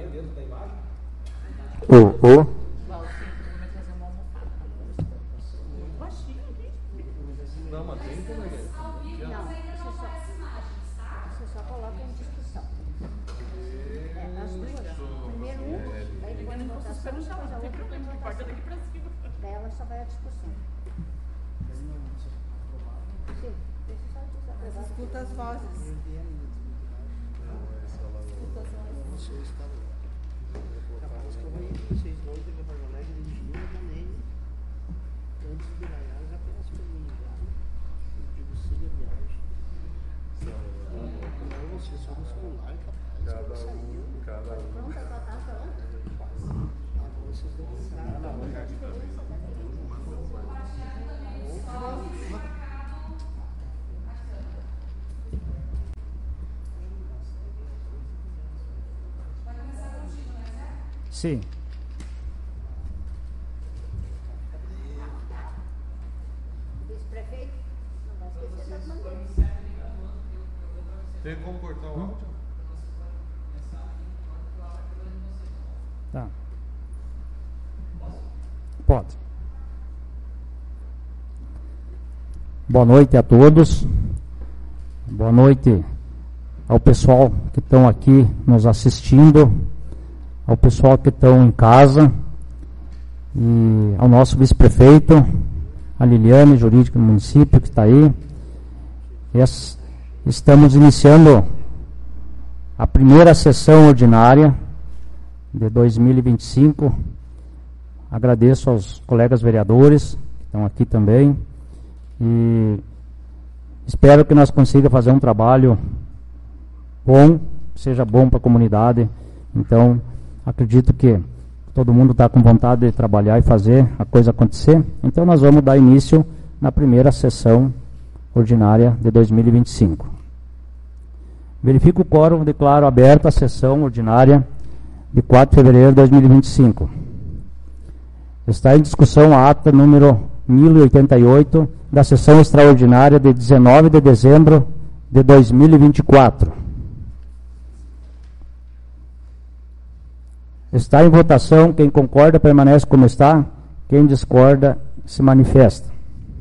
Não, mas tem como é. Não, você só coloca em discussão. As duas. Primeiro daí depois a votação, depois a outra, depois a votação. Daí ela só vai à discussão. Sim, deixa só desaprovar. Escuta as vozes. Escuta as vozes. Capaz que eu vou ir com vocês dois daqui para Porto Alegre em junho também. Antes de viajar, já peço para mim já. Eu digo sim a viagem. Não, vocês só no celular, capaz. Cada um. Pronto, a tua taça lá? Agora vocês vão comprar. Sim. Vice-prefeito, não vai esquecer das bandeiras. Tem como cortar o áudio? Tá. Pode. Boa noite a todos. Boa noite ao pessoal que estão aqui nos assistindo, ao pessoal que estão em casa e ao nosso vice-prefeito, a Liliane, jurídica do município, que está aí. Estamos iniciando a primeira sessão ordinária de 2025. Agradeço aos colegas vereadores que estão aqui também e espero que nós consigamos fazer um trabalho bom, seja bom para a comunidade. Então, acredito que todo mundo está com vontade de trabalhar e fazer a coisa acontecer. Então, nós vamos dar início na primeira sessão ordinária de 2025. Verifico o quórum, declaro aberta a sessão ordinária de 4 de fevereiro de 2025. Está em discussão a ata número 1088 da sessão extraordinária de 19 de dezembro de 2024. Está em votação. Quem concorda permanece como está. Quem discorda se manifesta.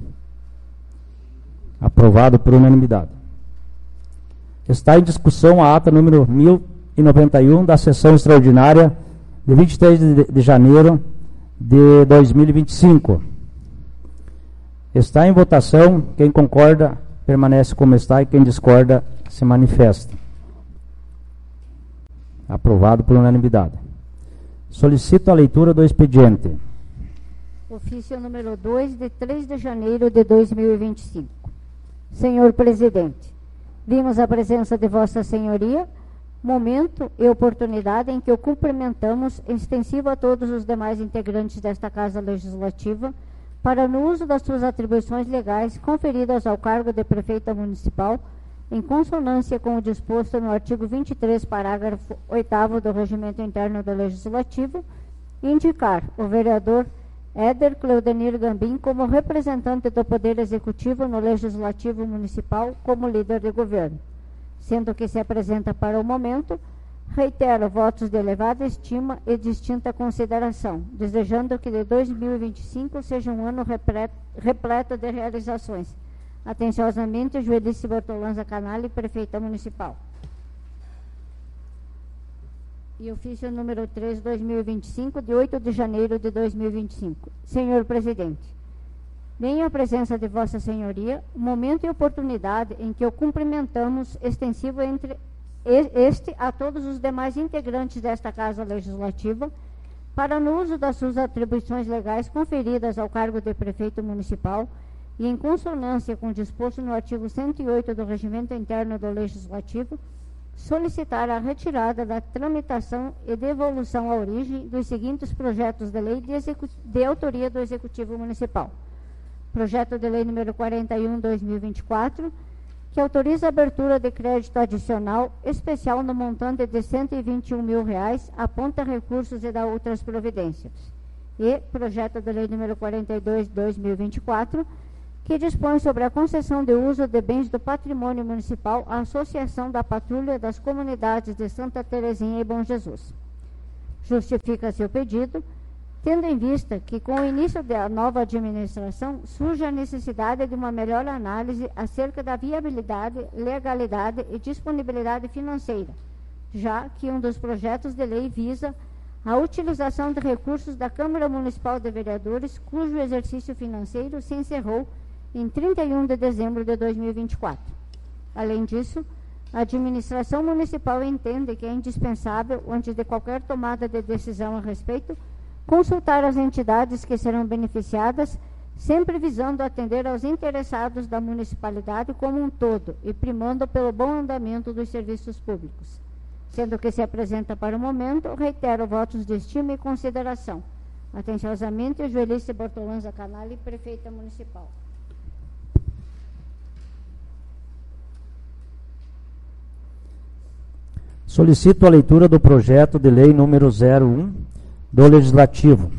Aprovado por unanimidade. Está em discussão a ata número 1091 da sessão extraordinária de 23 de janeiro de 2025. Está em votação. Quem concorda permanece como está e quem discorda se manifesta. Aprovado por unanimidade. Solicito a leitura do expediente. Ofício número 2, de 3 de janeiro de 2025. Senhor Presidente, vimos a presença de Vossa Senhoria, momento e oportunidade em que o cumprimentamos, extensivo a todos os demais integrantes desta Casa Legislativa, para no uso das suas atribuições legais conferidas ao cargo de Prefeita Municipal, em consonância com o disposto no artigo 23, parágrafo 8º do Regimento Interno do Legislativo, indicar o vereador Éder Cleudenir Gambim como representante do Poder Executivo no Legislativo Municipal como líder de governo. Sendo que se apresenta para o momento, reitero votos de elevada estima e distinta consideração, desejando que de 2025 seja um ano repleto de realizações. Atenciosamente, Joelice Bortolanza Canali, Prefeita Municipal. E ofício número 3, 2025, de 8 de janeiro de 2025. Senhor Presidente, venho à presença de Vossa Senhoria, momento e oportunidade em que o cumprimentamos, extensivo entre este a todos os demais integrantes desta Casa Legislativa, para no uso das suas atribuições legais conferidas ao cargo de Prefeito Municipal, e em consonância com o disposto no artigo 108 do Regimento Interno do Legislativo, solicitar a retirada da tramitação e devolução à origem dos seguintes projetos de lei de autoria do Executivo Municipal. Projeto de lei número 41/2024, que autoriza a abertura de crédito adicional especial no montante de R$121 mil, aponta recursos e dá outras providências. E projeto de lei número 42/2024, que dispõe sobre a concessão de uso de bens do patrimônio municipal à Associação da Patrulha das Comunidades de Santa Terezinha e Bom Jesus. Justifica-se o pedido, tendo em vista que, com o início da nova administração, surge a necessidade de uma melhor análise acerca da viabilidade, legalidade e disponibilidade financeira, já que um dos projetos de lei visa a utilização de recursos da Câmara Municipal de Vereadores, cujo exercício financeiro se encerrou em 31 de dezembro de 2024. Além disso, a administração municipal entende que é indispensável, antes de qualquer tomada de decisão a respeito, consultar as entidades que serão beneficiadas, sempre visando atender aos interessados da municipalidade como um todo e primando pelo bom andamento dos serviços públicos. Sendo que se apresenta para o momento, reitero votos de estima e consideração. Atenciosamente, Joelice Bortolanza Canali, Prefeita Municipal. Solicito a leitura do projeto de lei número 01 do Legislativo.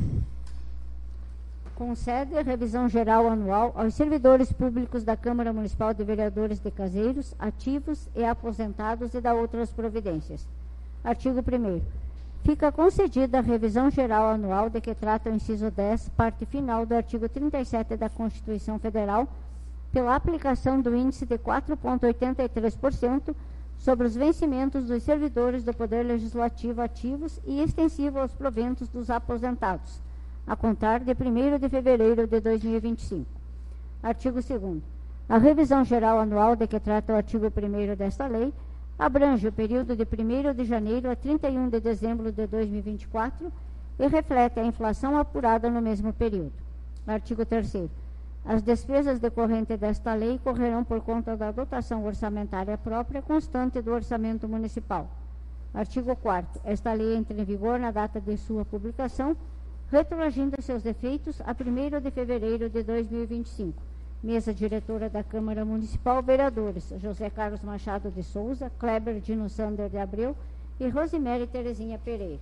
Concede revisão geral anual aos servidores públicos da Câmara Municipal de Vereadores de Caseiros, ativos e aposentados e da outras providências. Artigo 1º. Fica concedida a revisão geral anual de que trata o inciso 10, parte final do artigo 37 da Constituição Federal, pela aplicação do índice de 4,83% sobre os vencimentos dos servidores do Poder Legislativo ativos e extensivo aos proventos dos aposentados, a contar de 1º de fevereiro de 2025. Artigo 2º. A revisão geral anual de que trata o artigo 1º desta lei abrange o período de 1º de janeiro a 31 de dezembro de 2024 e reflete a inflação apurada no mesmo período. Artigo 3º. As despesas decorrentes desta lei correrão por conta da dotação orçamentária própria constante do orçamento municipal. Artigo 4º. Esta lei entra em vigor na data de sua publicação, retroagindo seus efeitos a 1º de fevereiro de 2025. Mesa diretora da Câmara Municipal, vereadores José Carlos Machado de Souza, Kleber Dino Sander de Abreu e Rosemary Terezinha Pereira.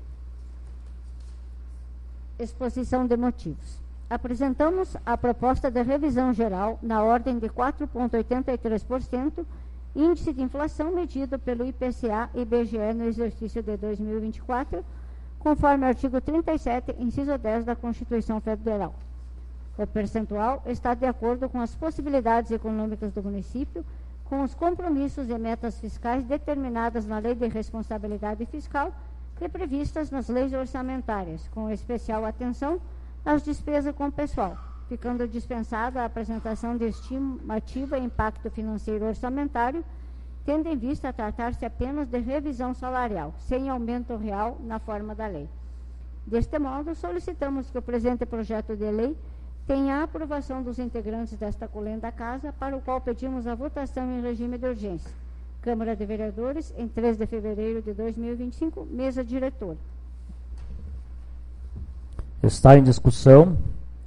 Exposição de motivos. Apresentamos a proposta de revisão geral na ordem de 4,83%, índice de inflação medido pelo IPCA e IBGE no exercício de 2024, conforme o artigo 37, inciso 10 da Constituição Federal. O percentual está de acordo com as possibilidades econômicas do município, com os compromissos e metas fiscais determinadas na Lei de Responsabilidade Fiscal e previstas nas leis orçamentárias, com especial atenção às despesas com pessoal, ficando dispensada a apresentação de estimativa e impacto financeiro orçamentário, tendo em vista tratar-se apenas de revisão salarial, sem aumento real na forma da lei. Deste modo, solicitamos que o presente projeto de lei tenha a aprovação dos integrantes desta colenda casa, para o qual pedimos a votação em regime de urgência. Câmara de Vereadores, em 3 de fevereiro de 2025, mesa diretora. Está em discussão.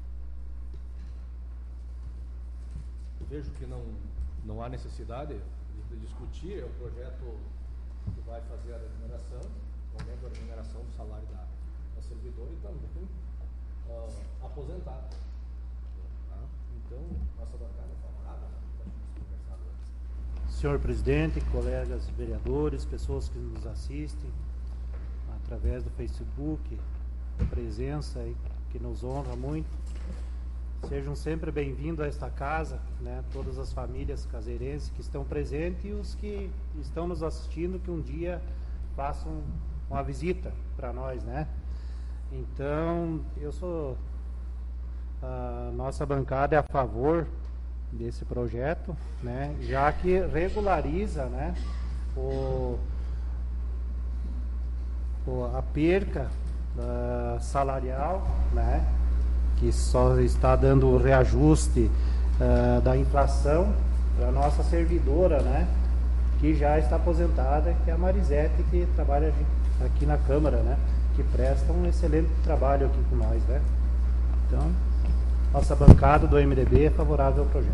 Vejo que não há necessidade de discutir. É o projeto que vai fazer a remuneração, aumento da remuneração do salário da servidora e também aposentado. Tá? Então, nossa bancada é favorável. Senhor presidente, colegas vereadores, pessoas que nos assistem através do Facebook, a presença aí, que nos honra muito. Sejam sempre bem-vindos a esta casa, né? Todas as famílias caseirenses que estão presentes e os que estão nos assistindo, que um dia façam uma visita para nós, né? Então, a nossa bancada é a favor desse projeto, né? Já que regulariza, né, a perca salarial, né, que só está dando o reajuste da inflação para a nossa servidora, né, que já está aposentada, que é a Marisete, que trabalha aqui na Câmara, né, que presta um excelente trabalho aqui com nós, né. Então, nossa bancada do MDB é favorável ao projeto.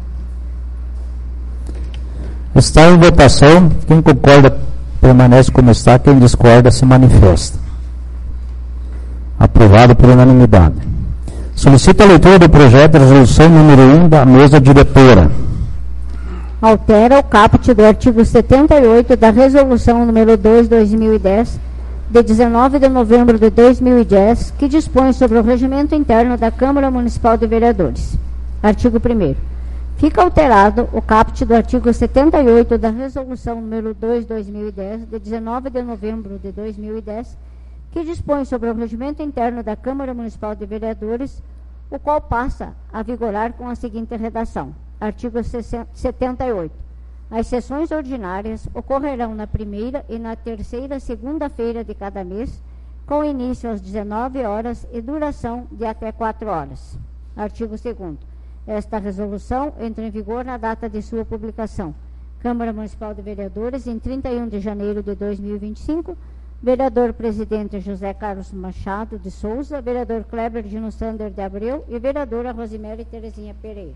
Está em votação. Quem concorda permanece como está, quem discorda se manifesta. Aprovado por unanimidade. Solicito a leitura do projeto de resolução número 1 da mesa diretora. Altera o caput do artigo 78 da resolução número 2/2010, de 19 de novembro de 2010, que dispõe sobre o regimento interno da Câmara Municipal de Vereadores. Artigo 1º. Fica alterado o caput do artigo 78 da Resolução número 2/2010, de 19 de novembro de 2010, que dispõe sobre o regimento interno da Câmara Municipal de Vereadores, o qual passa a vigorar com a seguinte redação. Artigo 78. As sessões ordinárias ocorrerão na primeira e na terceira segunda-feira de cada mês, com início às 19 horas e duração de até 4 horas. Artigo 2º. Esta resolução entra em vigor na data de sua publicação. Câmara Municipal de Vereadores, em 31 de janeiro de 2025, vereador presidente José Carlos Machado de Souza, vereador Kleber Dino Sander de Abreu e vereadora Rosemary Terezinha Pereira.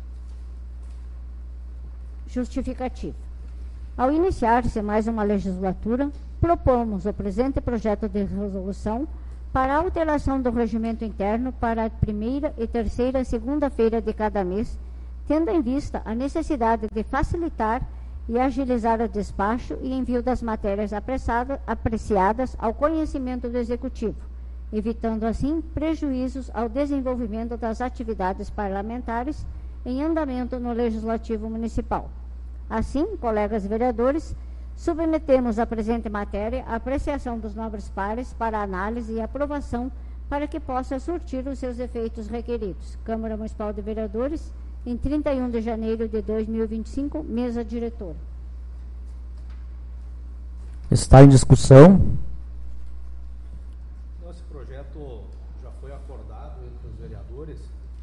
Justificativa. Ao iniciar-se mais uma legislatura, propomos o presente projeto de resolução para a alteração do regimento interno para a primeira e terceira segunda-feira de cada mês, tendo em vista a necessidade de facilitar e agilizar o despacho e envio das matérias apreciadas ao conhecimento do Executivo, evitando assim prejuízos ao desenvolvimento das atividades parlamentares em andamento no Legislativo Municipal. Assim, colegas vereadores, submetemos a presente matéria à apreciação dos nobres pares para análise e aprovação para que possa surtir os seus efeitos requeridos. Câmara Municipal de Vereadores, em 31 de janeiro de 2025, mesa diretora. Está em discussão. Esse projeto já foi acordado entre os vereadores,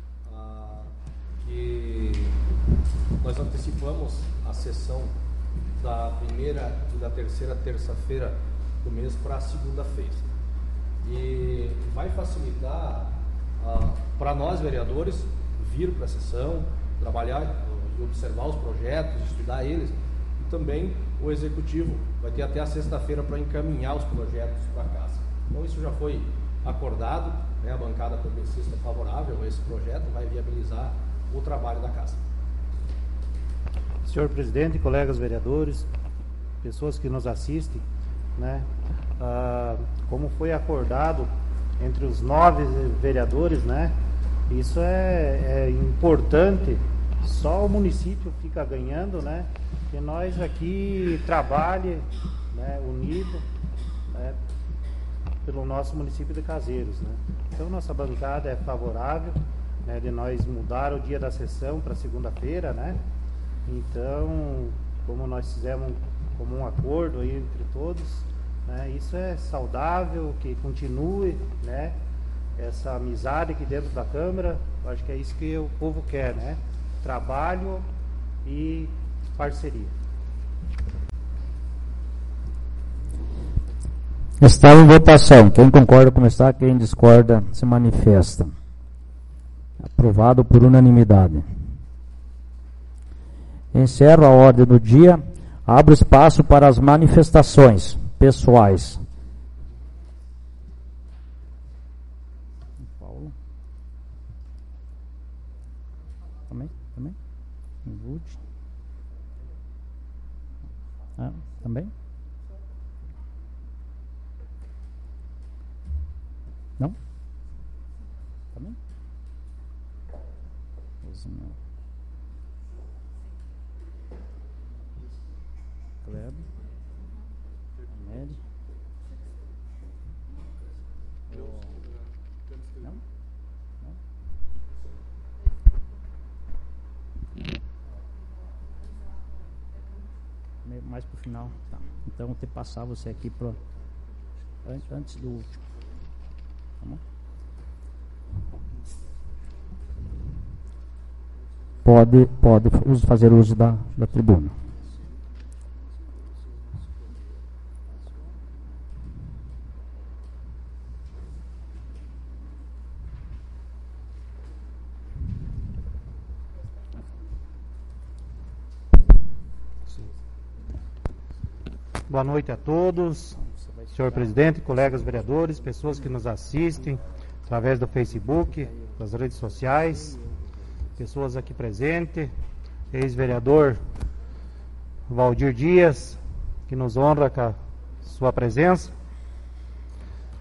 que nós antecipamos a sessão da primeira e da terceira terça-feira do mês para a segunda-feira. E vai facilitar para nós, vereadores, vir para a sessão, trabalhar e observar os projetos, estudar eles, e também o Executivo vai ter até a sexta-feira para encaminhar os projetos para casa. Então isso já foi acordado, né? A bancada progressista é favorável a esse projeto, vai viabilizar o trabalho da casa. Senhor presidente, colegas vereadores, pessoas que nos assistem, né? Como foi acordado entre os 9 vereadores, né? Isso é importante. Só o município fica ganhando, né? Que nós aqui trabalhe, né, unido, né, pelo nosso município de Caseiros, né? Então nossa bancada é favorável, né, de nós mudar o dia da sessão para segunda-feira, né? Então, como nós fizemos como um acordo aí entre todos, né, isso é saudável, que continue, né, essa amizade aqui dentro da Câmara. Eu acho que é isso que o povo quer, né? Trabalho e parceria. Está em votação. Quem concorda como está, quem discorda se manifesta. Aprovado por unanimidade. Encerro a ordem do dia. Abro espaço para as manifestações pessoais. Paulo. Também? Wood. Também? Não? Também? Kleber. Mary. Não? Mais pro final. Tá. Então vou ter que passar você aqui pro antes do último. Tá bom? Pode fazer uso da tribuna. Boa noite a todos, senhor presidente, colegas vereadores, pessoas que nos assistem através do Facebook, das redes sociais, pessoas aqui presentes, ex-vereador Valdir Dias, que nos honra com a sua presença,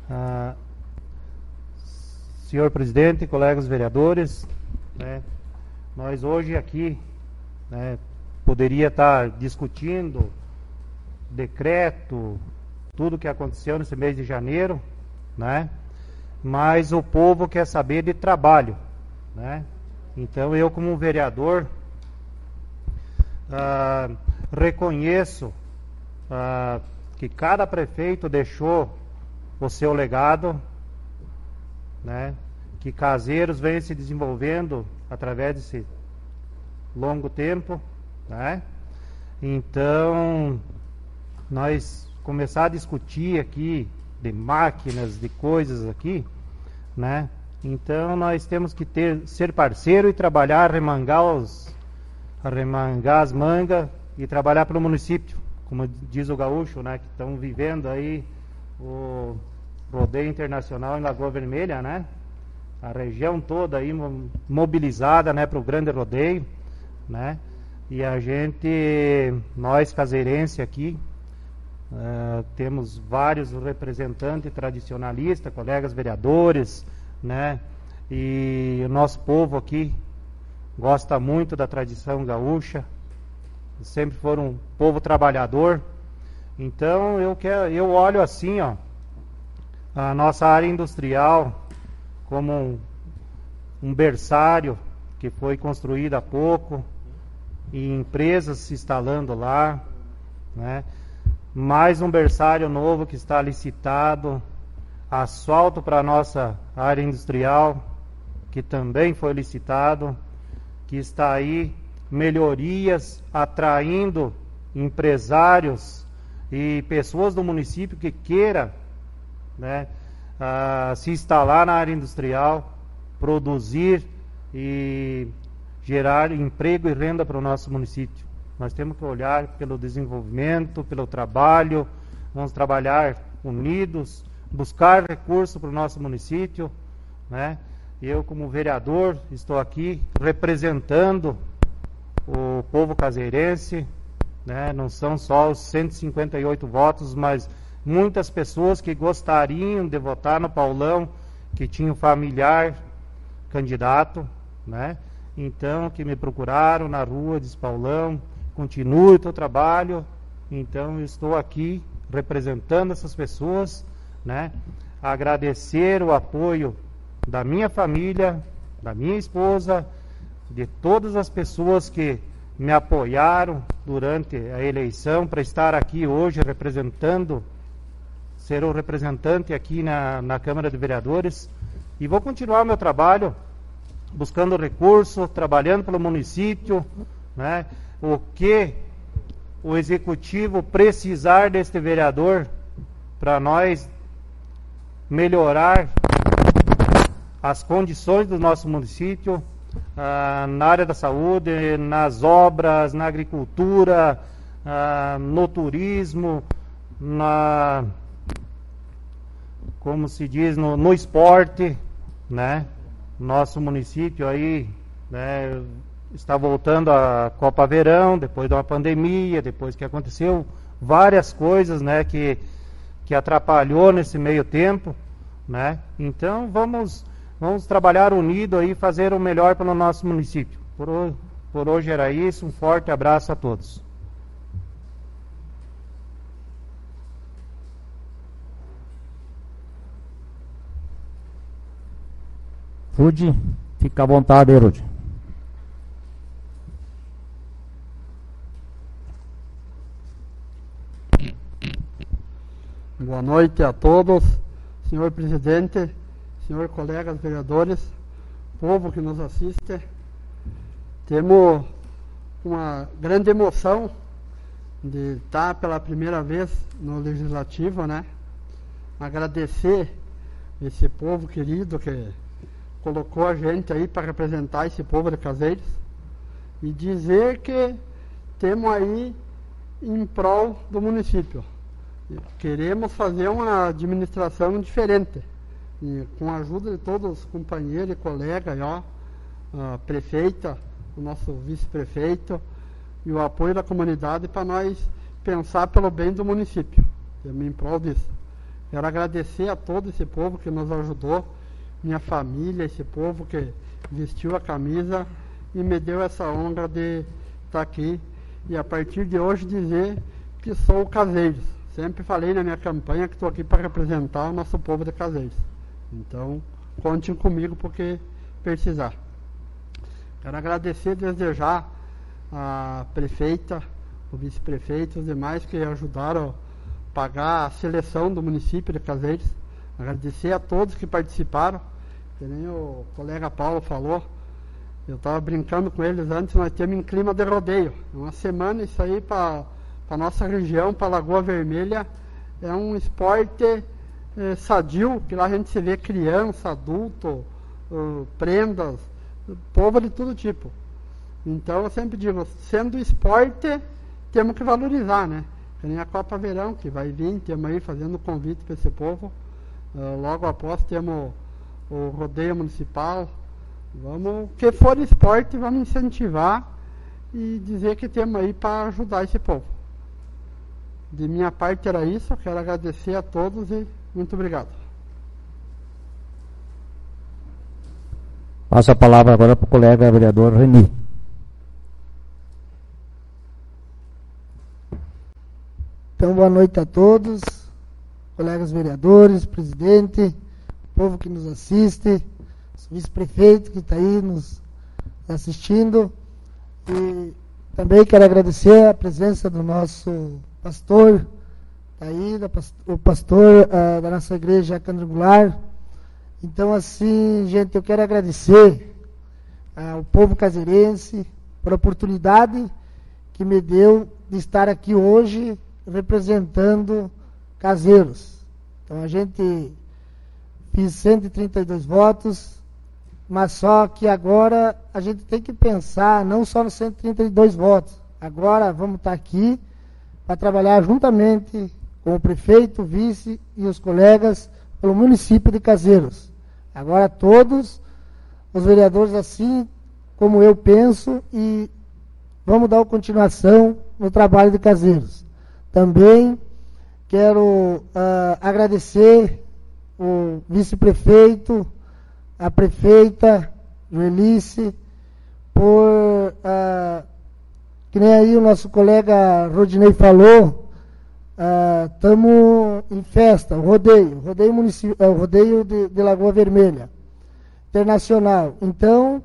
Senhor presidente, colegas vereadores, né, nós hoje aqui, né, poderia estar discutindo decreto, tudo que aconteceu nesse mês de janeiro, né, mas o povo quer saber de trabalho, né? Então eu, como vereador, reconheço que cada prefeito deixou o seu legado, né? Que Caseiros vem se desenvolvendo através desse longo tempo, né? Então nós começar a discutir aqui de máquinas, de coisas aqui, né? Então nós temos que ser parceiro e trabalhar, arremangar as mangas e trabalhar pelo município, como diz o gaúcho, né? Que estão vivendo aí o rodeio internacional em Lagoa Vermelha, né? A região toda aí mobilizada, né, para o grande rodeio, né? E nós caseirenses aqui, temos vários representantes tradicionalistas, colegas vereadores, né? E o nosso povo aqui gosta muito da tradição gaúcha, sempre foram um povo trabalhador. Então eu olho assim, ó, a nossa área industrial como um berçário que foi construído há pouco, e empresas se instalando lá, né? Mais um berçário novo que está licitado, asfalto para a nossa área industrial, que também foi licitado, que está aí, melhorias, atraindo empresários e pessoas do município que queira, né, se instalar na área industrial, produzir e gerar emprego e renda para o nosso município. Nós temos que olhar pelo desenvolvimento, pelo trabalho, vamos trabalhar unidos, buscar recursos para o nosso município, né? Eu, como vereador, estou aqui representando o povo caseirense, né? Não são só os 158 votos, mas muitas pessoas que gostariam de votar no Paulão, que tinham familiar candidato, né? Então, que me procuraram na rua, diz Paulão, continue o teu trabalho. Então, eu estou aqui representando essas pessoas, né? Agradecer o apoio da minha família, da minha esposa, de todas as pessoas que me apoiaram durante a eleição para estar aqui hoje representando, ser o representante aqui na Câmara de Vereadores, e vou continuar meu trabalho buscando recursos, trabalhando pelo município, né? O que o executivo precisar deste vereador para nós melhorar as condições do nosso município, na área da saúde, nas obras, na agricultura, no turismo, como se diz, no esporte, né? Nosso município aí, né, está voltando à Copa Verão, depois de uma pandemia, depois que aconteceu várias coisas, né, que atrapalhou nesse meio tempo, né? Então vamos trabalhar unido aí, fazer o melhor pelo nosso município. Por hoje era isso, um forte abraço a todos. Rude, fica à vontade, Rude. Boa noite a todos, senhor presidente, senhor colegas vereadores, povo que nos assiste. Temos uma grande emoção de estar pela primeira vez no Legislativo, né? Agradecer esse povo querido que colocou a gente aí para representar esse povo de Caseiros e dizer que temos aí em prol do município. Queremos fazer uma administração diferente, e com a ajuda de todos os companheiros e colegas, ó, a prefeita, o nosso vice-prefeito e o apoio da comunidade para nós pensar pelo bem do município. Temos em prol disso. Quero agradecer a todo esse povo que nos ajudou, minha família, esse povo que vestiu a camisa e me deu essa honra de estar aqui. E a partir de hoje dizer que sou Caseiros. Sempre falei na minha campanha que estou aqui para representar o nosso povo de Caseiros. Então, contem comigo porque precisar. Quero agradecer desde já a prefeita, o vice-prefeito e os demais que ajudaram a pagar a seleção do município de Caseiros. Agradecer a todos que participaram, que nem o colega Paulo falou. Eu estava brincando com eles antes, nós temos em clima de rodeio. Uma semana isso aí para a nossa região, para a Lagoa Vermelha, é um esporte sadio, que lá a gente se vê criança, adulto, prendas, povo de todo tipo. Então eu sempre digo, sendo esporte, temos que valorizar, né? Que nem a Copa Verão, que vai vir, temos aí fazendo convite para esse povo. Logo após temos o rodeio municipal. Vamos, que for esporte, vamos incentivar e dizer que temos aí para ajudar esse povo. De minha parte era isso, quero agradecer a todos e muito obrigado. Passo a palavra agora para o colega vereador Reni. Então, boa noite a todos, colegas vereadores, presidente, povo que nos assiste, vice-prefeito que está aí nos assistindo. E também quero agradecer a presença do nosso pastor, tá aí, o pastor da nossa igreja quadrangular. Então, assim, gente, eu quero agradecer ao povo caseirense por a oportunidade que me deu de estar aqui hoje representando Caseiros. Então, a gente fez 132 votos, mas só que agora a gente tem que pensar não só nos 132 votos. Agora vamos estar aqui para trabalhar juntamente com o prefeito, o vice e os colegas pelo município de Caseiros. Agora todos os vereadores, assim como eu penso, e vamos dar continuação no trabalho de Caseiros. Também quero agradecer o vice-prefeito, a prefeita Joelice, por, que nem aí o nosso colega Rodinei falou, estamos em festa, rodeio municipal, o rodeio de Lagoa Vermelha, internacional. Então,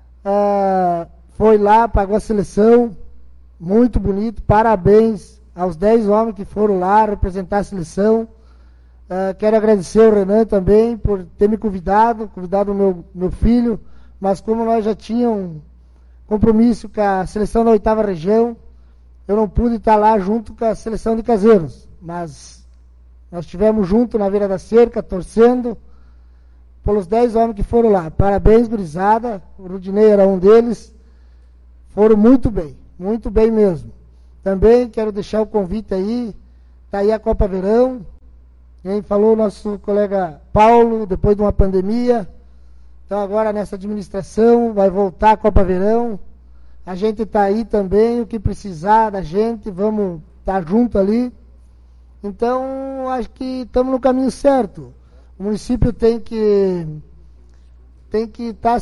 foi lá, pagou a seleção, muito bonito, parabéns aos 10 homens que foram lá representar a seleção. Quero agradecer ao Renan também por ter me convidado o meu filho, mas como nós já tínhamos compromisso com a seleção da 8ª região, eu não pude estar lá junto com a seleção de Caseiros, mas nós estivemos juntos na Beira da Cerca, torcendo pelos 10 homens que foram lá. Parabéns, gurizada, o Rudinei era um deles, foram muito bem mesmo. Também quero deixar o convite aí, está aí a Copa Verão, quem falou o nosso colega Paulo, depois de uma pandemia. Então agora nessa administração vai voltar a Copa Verão. A gente está aí também, o que precisar da gente, vamos estar junto ali. Então acho que estamos no caminho certo. O município tem que estar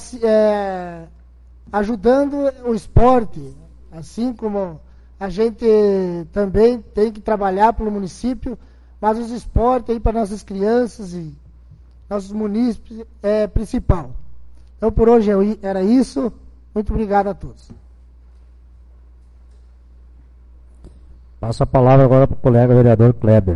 ajudando o esporte, assim como a gente também tem que trabalhar pelo município, mas os esportes aí para nossas crianças e nossos munícipes é principal. Então por hoje era isso. Muito obrigado a todos. Passo a palavra agora para o colega vereador Kleber.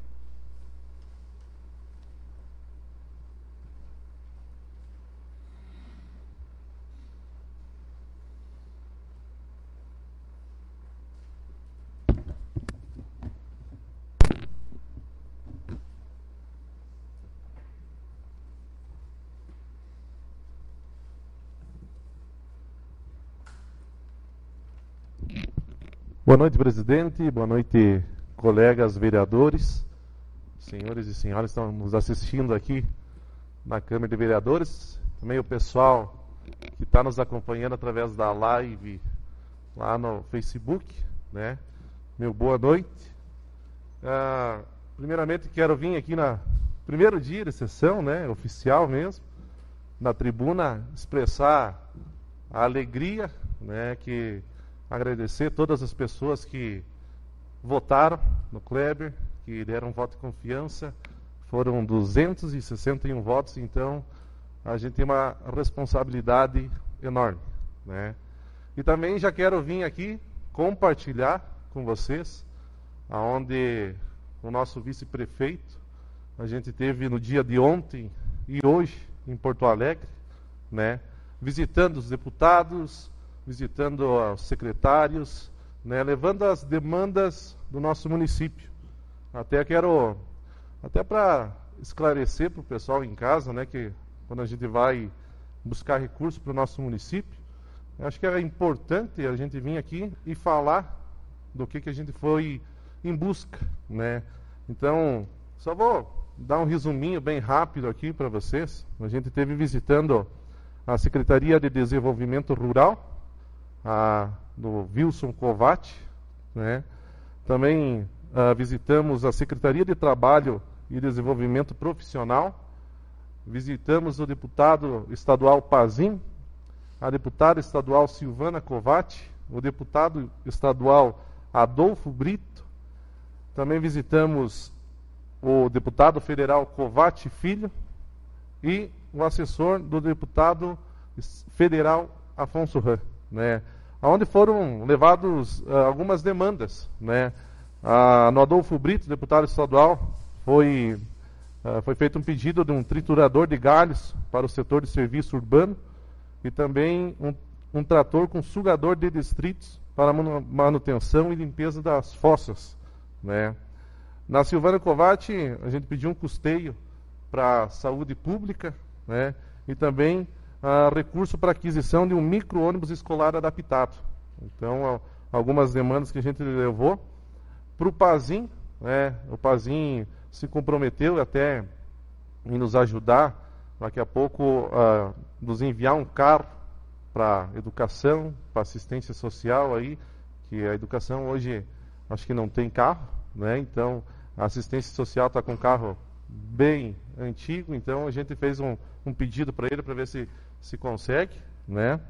Boa noite, presidente. Boa noite, colegas vereadores, senhores e senhoras que estão nos assistindo aqui na Câmara de Vereadores. Também o pessoal que está nos acompanhando através da live lá no Facebook, né? Meu boa noite. primeiramente quero vir aqui na primeiro dia de sessão, né, oficial mesmo, na tribuna, expressar a alegria, né, que agradecer todas as pessoas que votaram no Kleber, que deram voto de confiança. Foram 261 votos, então a gente tem uma responsabilidade enorme, né? E também já quero vir aqui compartilhar com vocês aonde o nosso vice-prefeito, a gente teve no dia de ontem e hoje em Porto Alegre, né, visitando os deputados, visitando os secretários, né, levando as demandas do nosso município. Até para esclarecer para o pessoal em casa, né, que quando a gente vai buscar recursos para o nosso município, acho que é importante a gente vir aqui e falar do que a gente foi em busca, né? Então, só vou dar um resuminho bem rápido aqui para vocês. A gente esteve visitando a Secretaria de Desenvolvimento Rural, do Wilson Covatti, né? Também visitamos a Secretaria de Trabalho e Desenvolvimento Profissional, visitamos o deputado estadual Pazim, a deputada estadual Silvana Covatti, o deputado estadual Adolfo Brito, também visitamos o deputado federal Covatti Filho e o assessor do deputado federal Afonso Ram, né? Onde foram levados algumas demandas, né? No Adolfo Brito, deputado estadual, foi feito um pedido de um triturador de galhos para o setor de serviço urbano e também um trator com sugador de detritos para manutenção e limpeza das fossas, né? Na Silvana Covatti, a gente pediu um custeio para a saúde pública, né? E também recurso para aquisição de um micro-ônibus escolar adaptado. Então, algumas demandas que a gente levou para o Pazim, né? O Pazim se comprometeu até em nos ajudar, daqui a pouco, nos enviar um carro para educação, para assistência social aí, que a educação hoje acho que não tem carro, né? Então a assistência social está com um carro bem antigo, então a gente fez um pedido para ele para ver se consegue, né?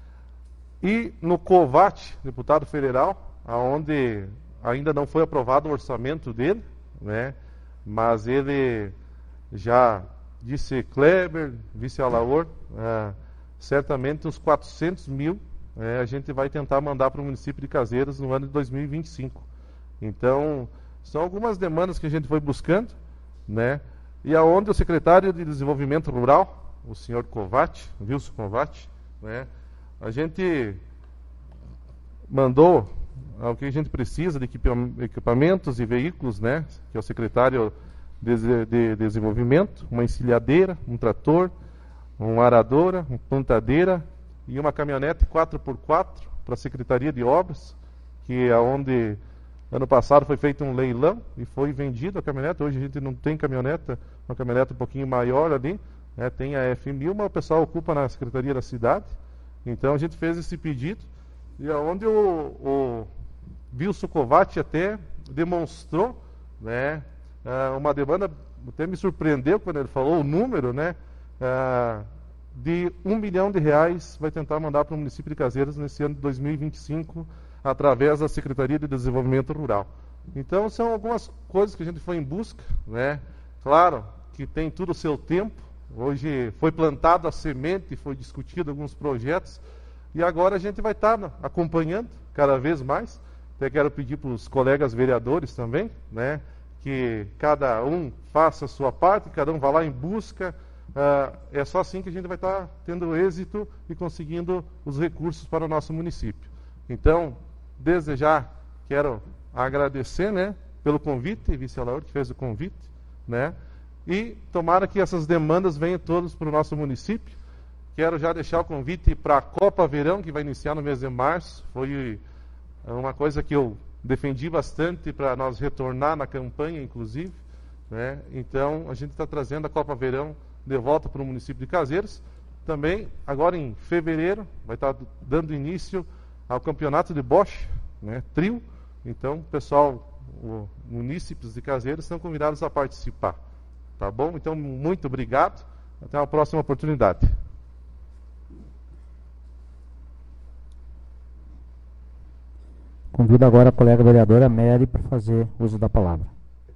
E no Covatti, deputado federal, aonde ainda não foi aprovado o orçamento dele, né? Mas ele já disse, Kleber, vice Alaor, certamente uns 400 mil a gente vai tentar mandar para o município de Caseiras no ano de 2025. Então, são algumas demandas que a gente foi buscando, né? E aonde o secretário de Desenvolvimento Rural, o senhor Covatti, Wilson Covatti, né? A gente mandou o que a gente precisa de equipamentos e veículos, né? Que é o secretário de Desenvolvimento, uma encilhadeira, um trator, uma aradora, uma plantadeira e uma caminhonete 4x4 para a Secretaria de Obras, que é onde ano passado foi feito um leilão e foi vendido a caminhonete. Hoje a gente não tem caminhonete, uma caminhonete um pouquinho maior ali, né? Tem a F1000, mas o pessoal ocupa na Secretaria da Cidade. Então a gente fez esse pedido e onde o Wilson Covatti até demonstrou, né, uma demanda, até me surpreendeu quando ele falou o número, né, de R$1 milhão vai tentar mandar para o município de Caseiras nesse ano de 2025, através da Secretaria de Desenvolvimento Rural. Então, são algumas coisas que a gente foi em busca, né? Claro que tem tudo o seu tempo. Hoje foi plantada a semente, foi discutido alguns projetos, e agora a gente vai estar acompanhando cada vez mais. Até quero pedir para os colegas vereadores também, né, que cada um faça a sua parte, cada um vá lá em busca. É só assim que a gente vai estar tendo êxito e conseguindo os recursos para o nosso município. Então, desde já, quero agradecer, né, pelo convite, vice-alaor que fez o convite, né, e tomara que essas demandas venham todas para o nosso município. Quero já deixar o convite para a Copa Verão, que vai iniciar no mês de março. Foi uma coisa que eu defendi bastante para nós retornar na campanha, inclusive, né? Então, a gente está trazendo a Copa Verão de volta para o município de Caseiras. Também, agora em fevereiro, vai estar dando início ao campeonato de bocha, né, trio. Então, pessoal, munícipes de Caseiros são convidados a participar. Tá bom? Então, muito obrigado. Até a próxima oportunidade. Convido agora a colega vereadora Mary para fazer uso da palavra.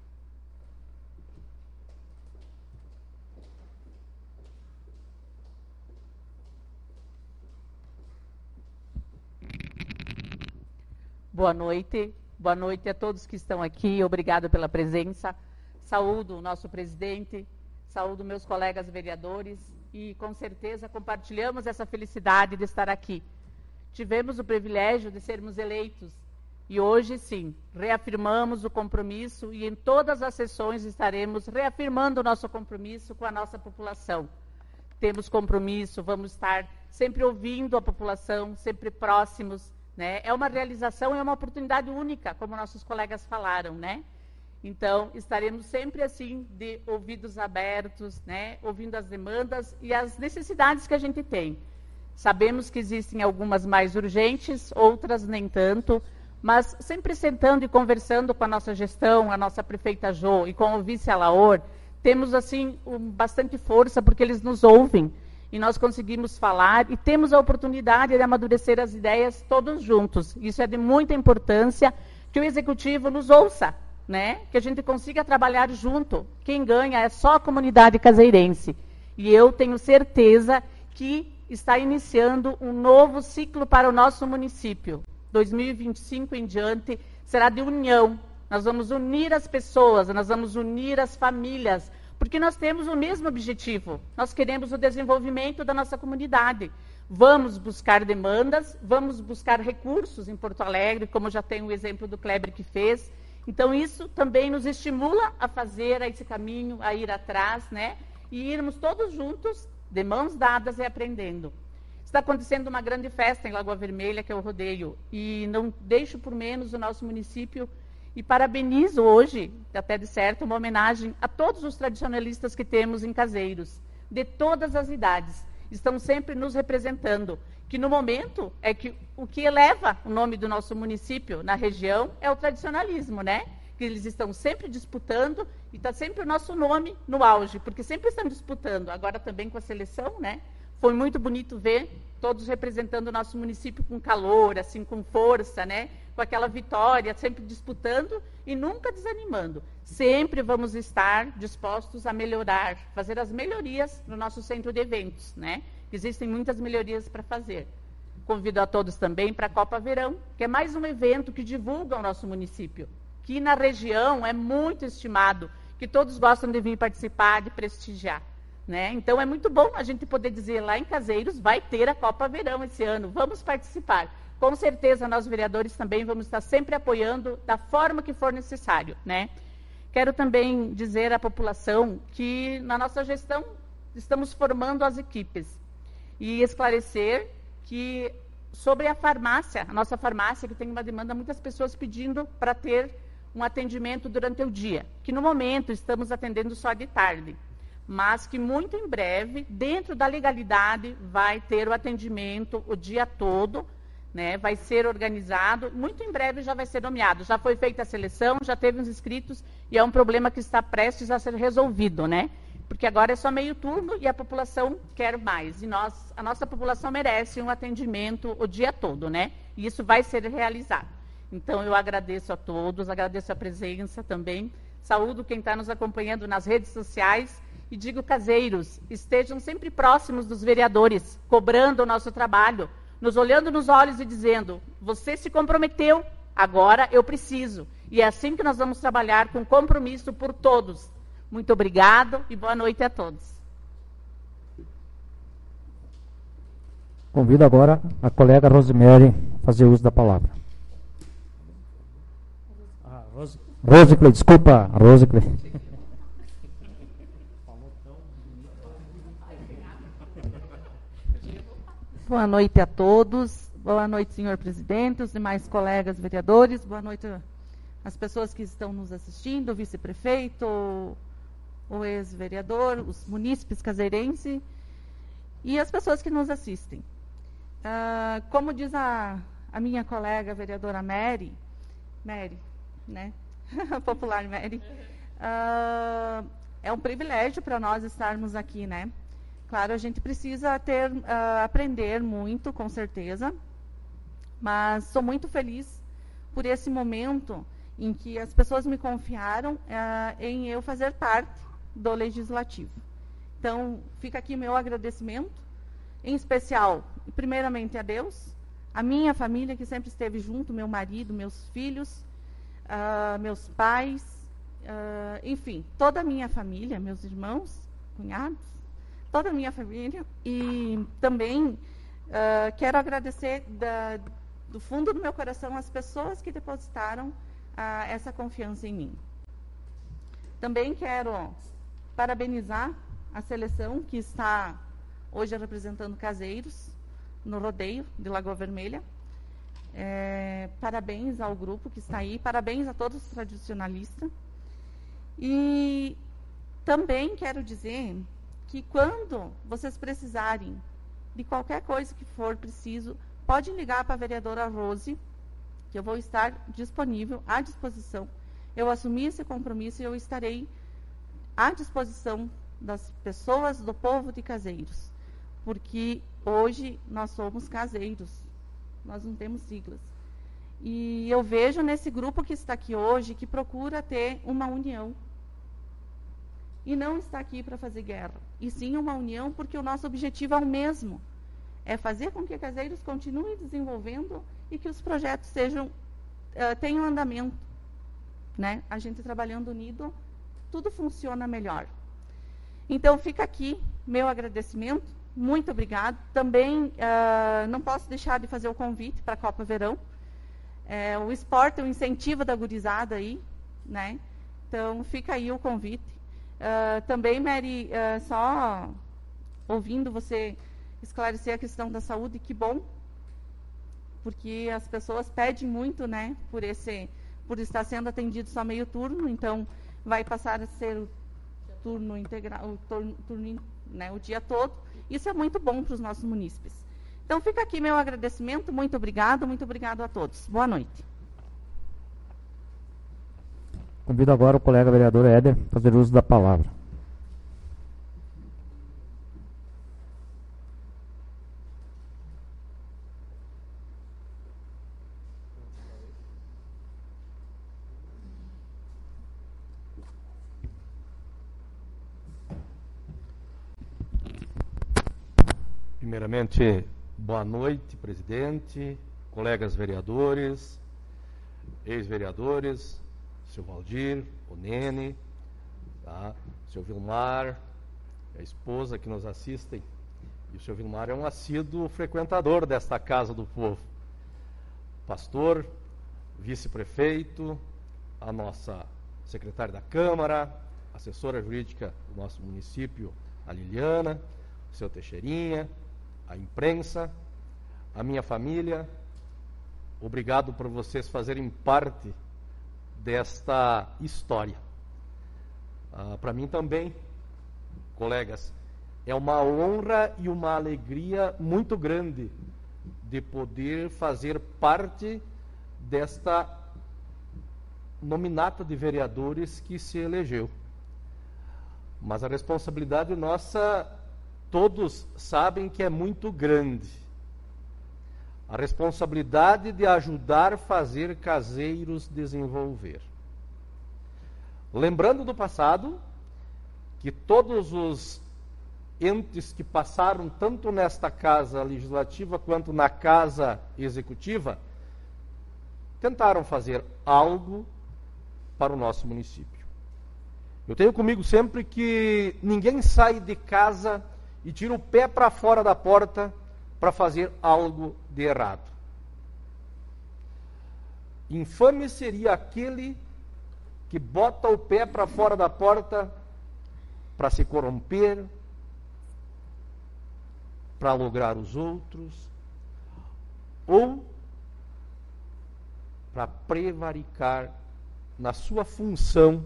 Boa noite a todos que estão aqui, obrigado pela presença. Saúdo o nosso presidente, saúdo meus colegas vereadores e com certeza compartilhamos essa felicidade de estar aqui. Tivemos o privilégio de sermos eleitos e hoje sim, reafirmamos o compromisso e em todas as sessões estaremos reafirmando o nosso compromisso com a nossa população. Temos compromisso, vamos estar sempre ouvindo a população, sempre próximos, né? É uma realização, é uma oportunidade única, como nossos colegas falaram, né? Então, estaremos sempre assim, de ouvidos abertos, né? Ouvindo as demandas e as necessidades que a gente tem. Sabemos que existem algumas mais urgentes, outras nem tanto, mas sempre sentando e conversando com a nossa gestão, a nossa prefeita Jo e com o vice Alaor, temos assim bastante força porque eles nos ouvem e nós conseguimos falar e temos a oportunidade de amadurecer as ideias todos juntos. Isso é de muita importância que o executivo nos ouça, né? Que a gente consiga trabalhar junto. Quem ganha é só a comunidade caseirense. E eu tenho certeza que está iniciando um novo ciclo para o nosso município. 2025 em diante será de união. Nós vamos unir as pessoas, nós vamos unir as famílias, porque nós temos o mesmo objetivo. Nós queremos o desenvolvimento da nossa comunidade. Vamos buscar demandas, vamos buscar recursos em Porto Alegre, como já tem o exemplo do Kleber que fez. Então, isso também nos estimula a fazer esse caminho, a ir atrás, né? E irmos todos juntos, de mãos dadas e aprendendo. Está acontecendo uma grande festa em Lagoa Vermelha, que é o rodeio, e não deixo por menos o nosso município e parabenizo hoje, até de certo, uma homenagem a todos os tradicionalistas que temos em Caseiros, de todas as idades. Estão sempre nos representando, que no momento é que o que eleva o nome do nosso município na região é o tradicionalismo, né? Que eles estão sempre disputando e está sempre o nosso nome no auge, porque sempre estão disputando, agora também com a seleção, né? Foi muito bonito ver todos representando o nosso município com calor, assim, com força, né? Com aquela vitória, sempre disputando e nunca desanimando. Sempre vamos estar dispostos a melhorar, fazer as melhorias no nosso centro de eventos, né? Existem muitas melhorias para fazer. Convido a todos também para a Copa Verão, que é mais um evento que divulga o nosso município, que na região é muito estimado, que todos gostam de vir participar, de prestigiar. Né? Então, é muito bom a gente poder dizer, lá em Caseiros, vai ter a Copa Verão esse ano, vamos participar. Com certeza, nós vereadores também vamos estar sempre apoiando da forma que for necessário. Né? Quero também dizer à população que, na nossa gestão, estamos formando as equipes e esclarecer que, sobre a farmácia, a nossa farmácia, que tem uma demanda, muitas pessoas pedindo para ter um atendimento durante o dia, que no momento estamos atendendo só de tarde, mas que muito em breve, dentro da legalidade, vai ter o atendimento o dia todo, né? Vai ser organizado, muito em breve já vai ser nomeado. Já foi feita a seleção, já teve os inscritos, e é um problema que está prestes a ser resolvido, né? Porque agora é só meio turno e a população quer mais. E a nossa população merece um atendimento o dia todo, né? E isso vai ser realizado. Então, eu agradeço a todos, agradeço a presença também, saúdo quem está nos acompanhando nas redes sociais, e digo, caseiros, estejam sempre próximos dos vereadores, cobrando o nosso trabalho, nos olhando nos olhos e dizendo, você se comprometeu, agora eu preciso. E é assim que nós vamos trabalhar com compromisso por todos. Muito obrigado e boa noite a todos. Convido agora a colega Rosemary a fazer uso da palavra. Rosicle, desculpa, Rosicle. Boa noite a todos, boa noite, senhor presidente, os demais colegas vereadores, boa noite às pessoas que estão nos assistindo, o vice-prefeito, o ex-vereador, os munícipes caseirenses e as pessoas que nos assistem. Como diz a minha colega vereadora Mary, né? Popular Mary. É um privilégio para nós estarmos aqui, né? Claro, a gente precisa aprender muito, com certeza, mas sou muito feliz por esse momento em que as pessoas me confiaram em eu fazer parte do Legislativo. Então, fica aqui meu agradecimento, em especial, primeiramente a Deus, a minha família que sempre esteve junto, meu marido, meus filhos, meus pais, enfim, toda a minha família, meus irmãos, cunhados, toda a minha família. E também quero agradecer do fundo do meu coração as pessoas que depositaram essa confiança em mim. Também quero parabenizar a seleção que está hoje representando Caseiros no rodeio de Lagoa Vermelha. Parabéns ao grupo que está aí, parabéns a todos os tradicionalistas. E também quero dizer que quando vocês precisarem de qualquer coisa que for preciso, podem ligar para a vereadora Rose, que eu vou estar disponível, à disposição. Eu assumi esse compromisso e eu estarei à disposição das pessoas, do povo de Caseiros, porque hoje nós somos caseiros, nós não temos siglas. E eu vejo nesse grupo que está aqui hoje, que procura ter uma união. E não está aqui para fazer guerra, e sim uma união, porque o nosso objetivo é o mesmo, é fazer com que Caseiros continue desenvolvendo e que os projetos tenham andamento, né? A gente trabalhando unido, tudo funciona melhor. Então, fica aqui meu agradecimento, muito obrigado. Também não posso deixar de fazer o convite para a Copa Verão. O esporte é um incentivo da gurizada aí, né? Então, fica aí o convite. Também, Mary, só ouvindo você esclarecer a questão da saúde, que bom, porque as pessoas pedem muito, né, por estar sendo atendido só meio turno, então vai passar a ser o turno integral, né, o dia todo. Isso é muito bom para os nossos munícipes. Então, fica aqui meu agradecimento, muito obrigado a todos. Boa noite. Convido agora o colega vereador Éder a fazer uso da palavra. Primeiramente, boa noite, presidente, colegas vereadores, ex-vereadores, seu Valdir, o Nene, tá? Seu Vilmar, a esposa que nos assistem. E o seu Vilmar é um assíduo frequentador desta Casa do Povo. Pastor, vice-prefeito, a nossa secretária da Câmara, assessora jurídica do nosso município, a Liliana, o seu Teixeirinha, a imprensa, a minha família. Obrigado por vocês fazerem parte desta história. Para mim também, colegas, é uma honra e uma alegria muito grande de poder fazer parte desta nominata de vereadores que se elegeu. Mas a responsabilidade nossa, todos sabem que é muito grande. A responsabilidade de ajudar a fazer Caseiros desenvolver. Lembrando do passado, que todos os entes que passaram tanto nesta Casa Legislativa quanto na Casa Executiva tentaram fazer algo para o nosso município. Eu tenho comigo sempre que ninguém sai de casa e tira o pé para fora da porta para fazer algo de errado. Infame seria aquele que bota o pé para fora da porta para se corromper, para lograr os outros, ou para prevaricar na sua função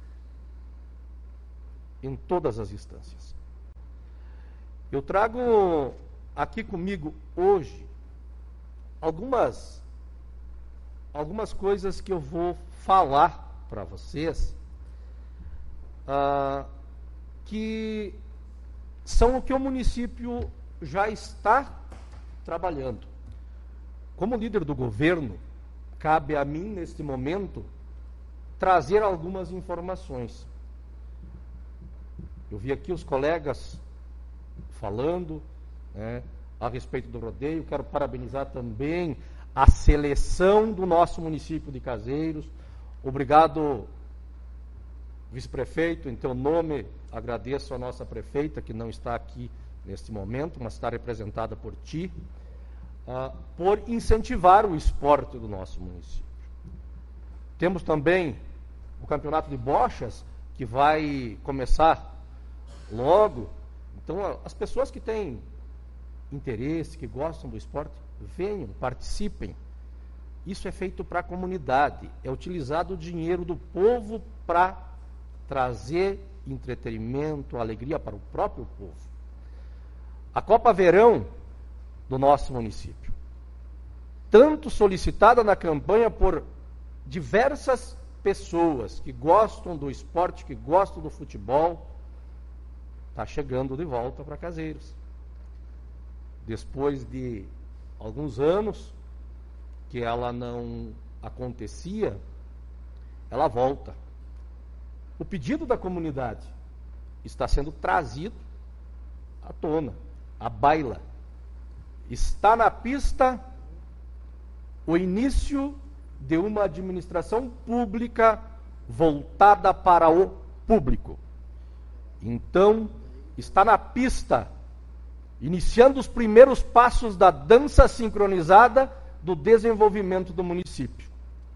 em todas as instâncias. Eu trago aqui comigo hoje algumas coisas que eu vou falar para vocês, que são o que o município já está trabalhando. Como líder do governo, cabe a mim, neste momento, trazer algumas informações. Eu vi aqui os colegas falando, né, a respeito do rodeio. Quero parabenizar também a seleção do nosso município de Caseiros. Obrigado, vice-prefeito. Em teu nome, agradeço a nossa prefeita, que não está aqui neste momento, mas está representada por ti, por incentivar o esporte do nosso município. Temos também o campeonato de bochas, que vai começar logo. Então, as pessoas que têm interesse, que gostam do esporte, venham, participem. Isso é feito para a comunidade, é utilizado o dinheiro do povo para trazer entretenimento, alegria para o próprio povo. A Copa Verão do nosso município, tanto solicitada na campanha por diversas pessoas que gostam do esporte, que gostam do futebol, está chegando de volta para Caseiros. Depois de alguns anos que ela não acontecia, ela volta. O pedido da comunidade está sendo trazido à tona, à baila. Está na pista o início de uma administração pública voltada para o público. Então, está na pista, iniciando os primeiros passos da dança sincronizada do desenvolvimento do município.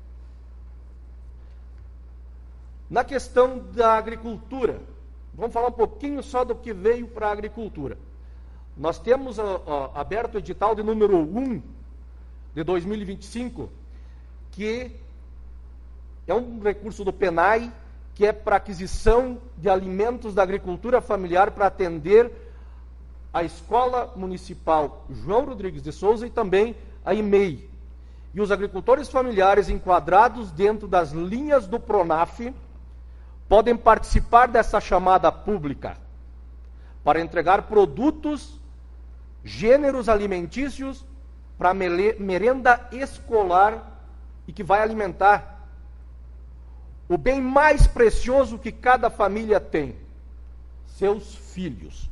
Na questão da agricultura, vamos falar um pouquinho só do que veio para a agricultura. Nós temos aberto o edital de número 1 de 2025, que é um recurso do PENAI, que é para aquisição de alimentos da agricultura familiar para atender a Escola Municipal João Rodrigues de Souza e também a IMEI. E os agricultores familiares enquadrados dentro das linhas do PRONAF podem participar dessa chamada pública para entregar produtos, gêneros alimentícios para merenda escolar e que vai alimentar o bem mais precioso que cada família tem, seus filhos.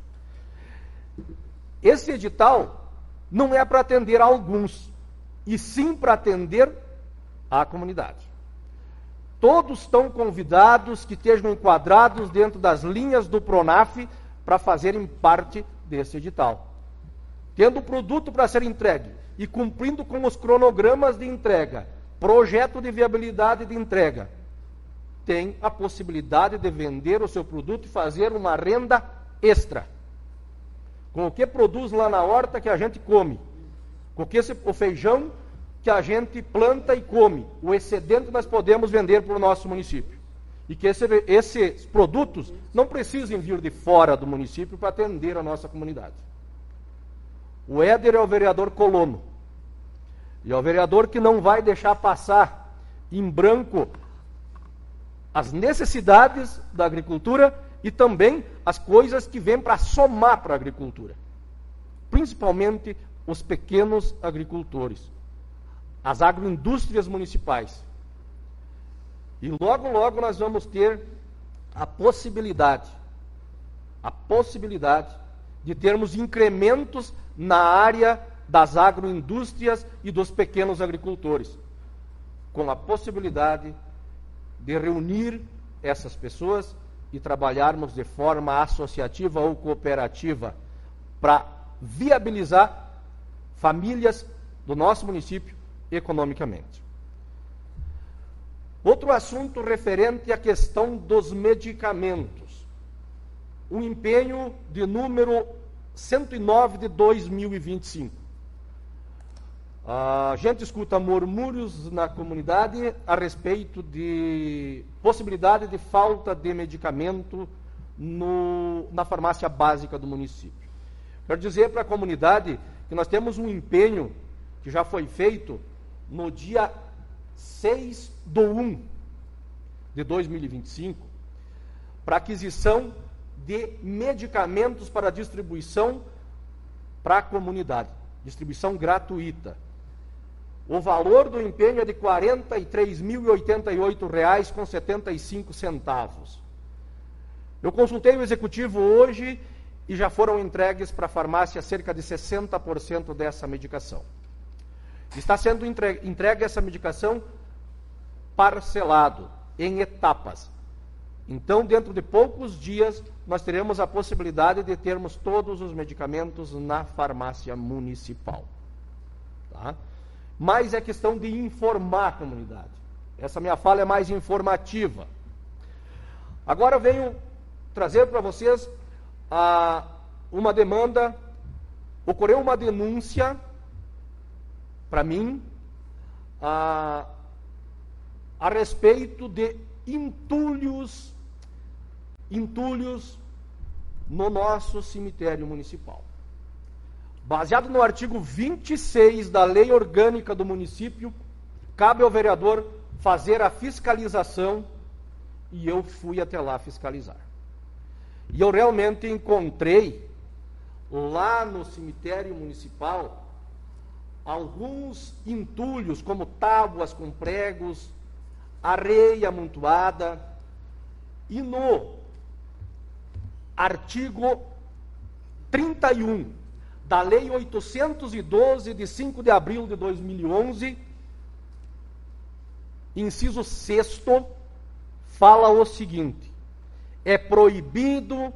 Esse edital não é para atender a alguns, e sim para atender a comunidade. Todos estão convidados que estejam enquadrados dentro das linhas do PRONAF para fazerem parte desse edital. Tendo o produto para ser entregue e cumprindo com os cronogramas de entrega, projeto de viabilidade de entrega, tem a possibilidade de vender o seu produto e fazer uma renda extra. Com o que produz lá na horta que a gente come, com o feijão que a gente planta e come, o excedente nós podemos vender para o nosso município. E que esses produtos não precisem vir de fora do município para atender a nossa comunidade. O Éder é o vereador colono. E é o vereador que não vai deixar passar em branco as necessidades da agricultura e também as coisas que vêm para somar para a agricultura. Principalmente os pequenos agricultores, as agroindústrias municipais. E logo, logo nós vamos ter a possibilidade de termos incrementos na área das agroindústrias e dos pequenos agricultores, com a possibilidade de reunir essas pessoas e trabalharmos de forma associativa ou cooperativa para viabilizar famílias do nosso município economicamente. Outro assunto referente à questão dos medicamentos. Um empenho de número 109 de 2025. A gente escuta murmúrios na comunidade a respeito de possibilidade de falta de medicamento na farmácia básica do município. Quero dizer para a comunidade que nós temos um empenho que já foi feito no dia 6/1 de 2025 para aquisição de medicamentos para distribuição para a comunidade, distribuição gratuita. O valor do empenho é de R$ 43.088,75. Eu consultei o executivo hoje e já foram entregues para a farmácia cerca de 60% dessa medicação. Está sendo entregue essa medicação parcelado, em etapas. Então, dentro de poucos dias, nós teremos a possibilidade de termos todos os medicamentos na farmácia municipal. Tá? Mas é questão de informar a comunidade. Essa minha fala é mais informativa. Agora eu venho trazer para vocês uma demanda. Ocorreu uma denúncia para mim a respeito de entulhos no nosso cemitério municipal. Baseado no artigo 26 da Lei Orgânica do Município, cabe ao vereador fazer a fiscalização, e eu fui até lá fiscalizar. E eu realmente encontrei, lá no cemitério municipal, alguns entulhos, como tábuas com pregos, areia amontoada, e no artigo 31 da Lei 812, de 5 de abril de 2011, inciso 6º, fala o seguinte: é proibido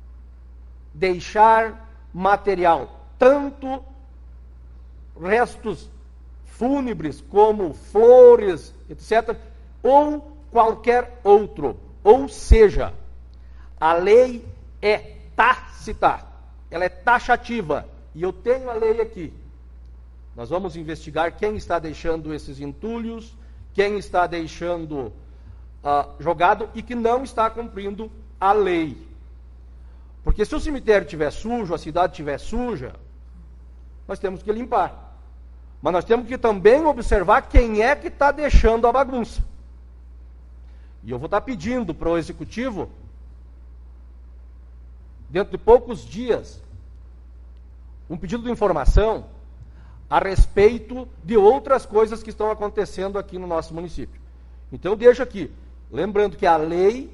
deixar material, tanto restos fúnebres como flores, etc., ou qualquer outro. Ou seja, a lei é tácita, ela é taxativa, e eu tenho a lei aqui. Nós vamos investigar quem está deixando esses entulhos, quem está deixando jogado e que não está cumprindo a lei. Porque se o cemitério estiver sujo, a cidade estiver suja, nós temos que limpar. Mas nós temos que também observar quem é que está deixando a bagunça. E eu vou estar pedindo para o executivo, dentro de poucos dias, um pedido de informação a respeito de outras coisas que estão acontecendo aqui no nosso município. Então eu deixo aqui, lembrando que a Lei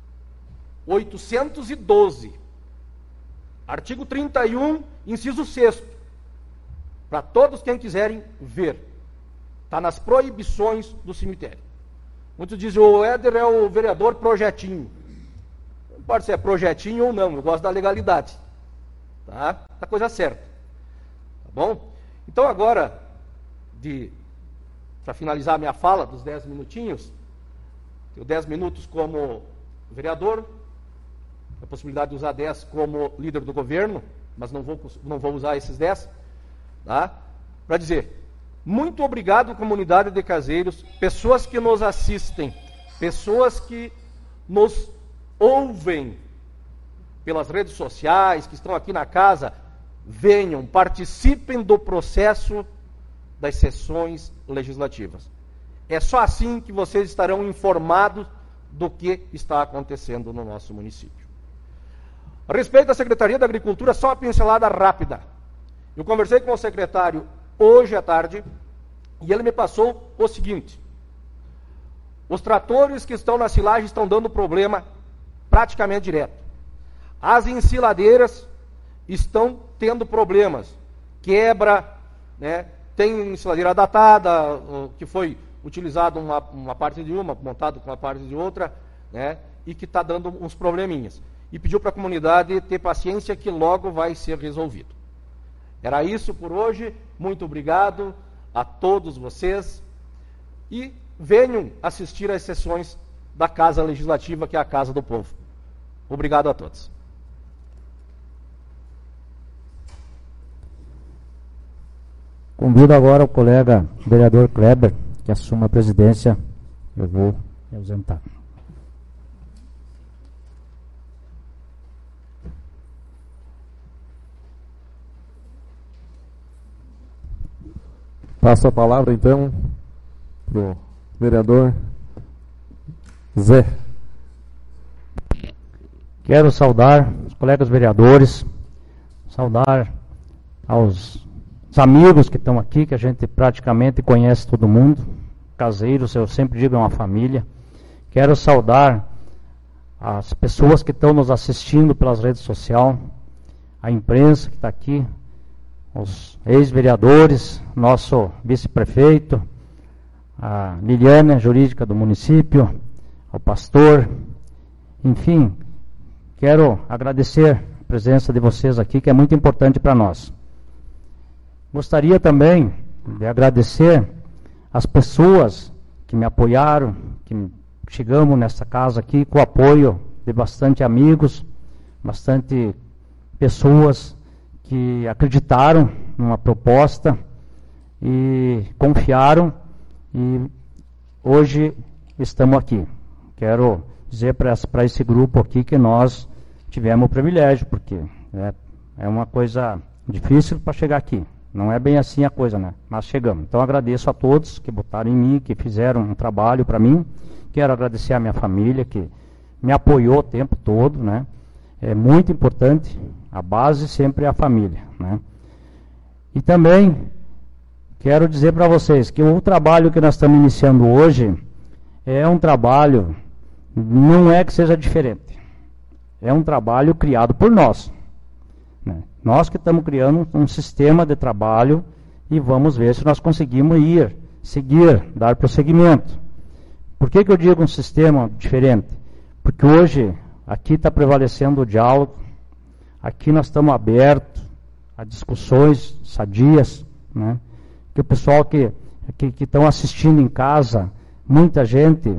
812, artigo 31, inciso 6º, para todos quem quiserem ver, está nas proibições do cemitério. Muitos dizem, o Éder é o vereador projetinho. Não pode ser projetinho ou não, eu gosto da legalidade. Tá? Da coisa certa. Tá bom? Então agora, para finalizar a minha fala dos 10 minutinhos, tenho 10 minutos como vereador, a possibilidade de usar 10 como líder do governo, mas não vou usar esses 10, tá? Para dizer, muito obrigado, comunidade de Caseiros, pessoas que nos assistem, pessoas que nos ouvem pelas redes sociais, que estão aqui na casa, venham, participem do processo das sessões legislativas. É só assim que vocês estarão informados do que está acontecendo no nosso município. A respeito da Secretaria da Agricultura, só uma pincelada rápida. Eu conversei com o secretário hoje à tarde e ele me passou o seguinte: os tratores que estão na silagem estão dando problema praticamente direto. As ensiladeiras estão tendo problemas, quebra, né? Tem ensiladeira datada, que foi utilizado uma parte de uma, montado com uma parte de outra, né? E que está dando uns probleminhas. E pediu para a comunidade ter paciência que logo vai ser resolvido. Era isso por hoje, muito obrigado a todos vocês e venham assistir às sessões da Casa Legislativa, que é a Casa do Povo. Obrigado a todos. Convido agora o colega vereador Kleber, que assuma a presidência. Eu vou me ausentar. Passo a palavra, então, para o vereador Zé. Quero saudar os colegas vereadores, saudar aos amigos que estão aqui, que a gente praticamente conhece todo mundo, caseiros, eu sempre digo, é uma família. Quero saudar as pessoas que estão nos assistindo pelas redes sociais, a imprensa que está aqui, os ex-vereadores, nosso vice-prefeito, a Liliana, jurídica do município, ao pastor, enfim, quero agradecer a presença de vocês aqui, que é muito importante para nós. Gostaria também de agradecer as pessoas que me apoiaram, que chegamos nessa casa aqui com o apoio de bastante amigos, bastante pessoas que acreditaram numa proposta e confiaram, e hoje estamos aqui. Quero dizer para esse grupo aqui que nós tivemos o privilégio, porque é uma coisa difícil para chegar aqui. Não é bem assim a coisa, né? Mas chegamos. Então agradeço a todos que votaram em mim, que fizeram um trabalho para mim. Quero agradecer a minha família, que me apoiou o tempo todo, né? É muito importante, a base sempre é a família, né? E também quero dizer para vocês que o trabalho que nós estamos iniciando hoje é um trabalho, não é que seja diferente. É um trabalho criado por nós, né? Nós que estamos criando um sistema de trabalho e vamos ver se nós conseguimos seguir, dar prosseguimento. Por que eu digo um sistema diferente? Porque hoje aqui está prevalecendo o diálogo, aqui nós estamos abertos a discussões sadias, né? Que o pessoal que estão assistindo em casa, muita gente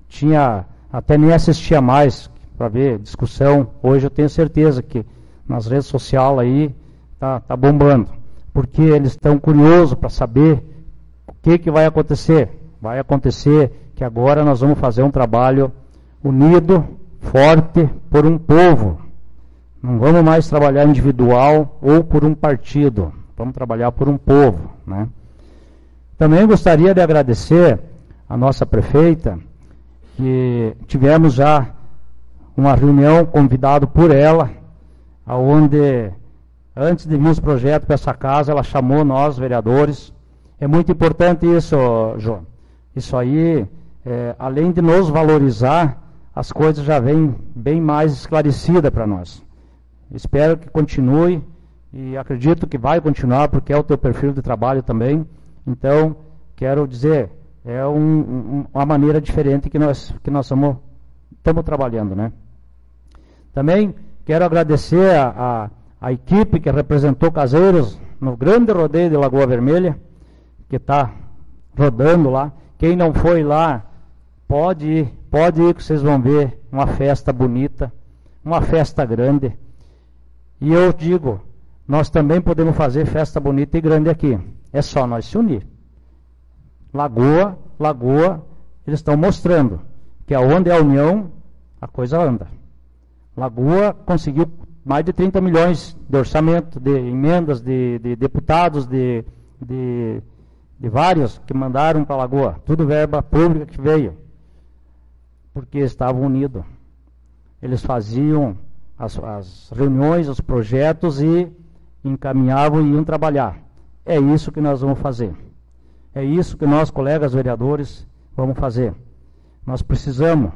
até nem assistia mais para ver discussão. Hoje eu tenho certeza que nas redes sociais aí tá bombando, porque eles estão curiosos para saber o que vai acontecer. Vai acontecer que agora nós vamos fazer um trabalho unido, forte, por um povo. Não vamos mais trabalhar individual ou por um partido, vamos trabalhar por um povo, né? Também gostaria de agradecer a nossa prefeita, que tivemos já uma reunião convidado por ela, onde, antes de vir os projetos para essa casa, ela chamou nós, vereadores. É muito importante isso, João. Isso aí, além de nos valorizar, as coisas já vêm bem mais esclarecidas para nós. Espero que continue, e acredito que vai continuar, porque é o teu perfil de trabalho também. Então, quero dizer, é uma maneira diferente que nós estamos trabalhando, né? Também quero agradecer a equipe que representou Caseiros no grande rodeio de Lagoa Vermelha, que está rodando lá. Quem não foi lá, pode ir que vocês vão ver uma festa bonita, uma festa grande. E eu digo, nós também podemos fazer festa bonita e grande aqui. É só nós se unir. Lagoa, eles estão mostrando que aonde é a união, a coisa anda. Lagoa conseguiu mais de 30 milhões de orçamento, de emendas, de deputados, de vários que mandaram para Lagoa. Tudo verba pública que veio. Porque estavam unidos. Eles faziam as reuniões, os projetos e encaminhavam e iam trabalhar. É isso que nós vamos fazer. É isso que nós, colegas vereadores, vamos fazer. Nós precisamos,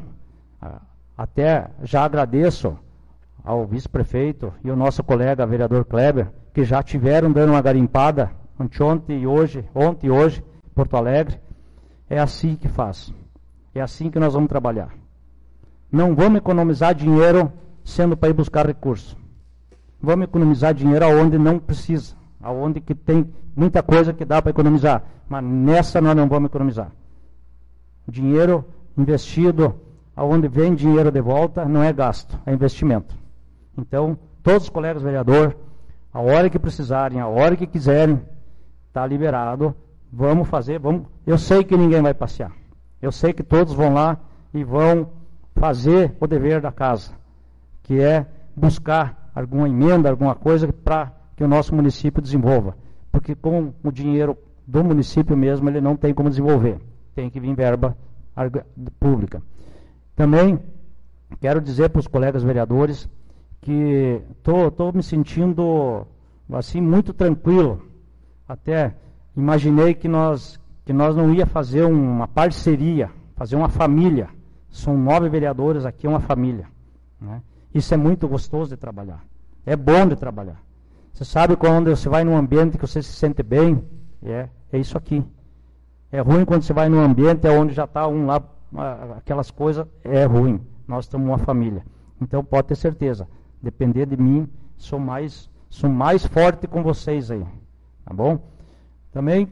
até já agradeço ao vice-prefeito e ao nosso colega vereador Kleber, que já tiveram dando uma garimpada ontem e hoje, em Porto Alegre. É assim que faz. É assim que nós vamos trabalhar. Não vamos economizar dinheiro sendo para ir buscar recursos. Vamos economizar dinheiro aonde não precisa, aonde que tem muita coisa que dá para economizar, mas nessa nós não vamos economizar. Dinheiro investido, aonde vem dinheiro de volta, não é gasto, é investimento. Então, todos os colegas vereadores, a hora que precisarem, a hora que quiserem, está liberado, vamos fazer, vamos. Eu sei que ninguém vai passear. Eu sei que todos vão lá e vão fazer o dever da casa, que é buscar alguma emenda, alguma coisa para que o nosso município desenvolva. Porque com o dinheiro do município mesmo, ele não tem como desenvolver. Tem que vir verba pública. Também quero dizer para os colegas vereadores que estou me sentindo assim muito tranquilo. Até imaginei que nós não ia fazer uma parceria, fazer uma família. São 9 vereadores aqui, uma família, né? Isso é muito gostoso de trabalhar. É bom de trabalhar. Você sabe quando você vai num ambiente que você se sente bem? É isso aqui. É ruim quando você vai num ambiente onde já está um lá, aquelas coisas, é ruim. Nós estamos uma família. Então pode ter certeza, depender de mim, sou mais forte com vocês aí. Tá bom? Também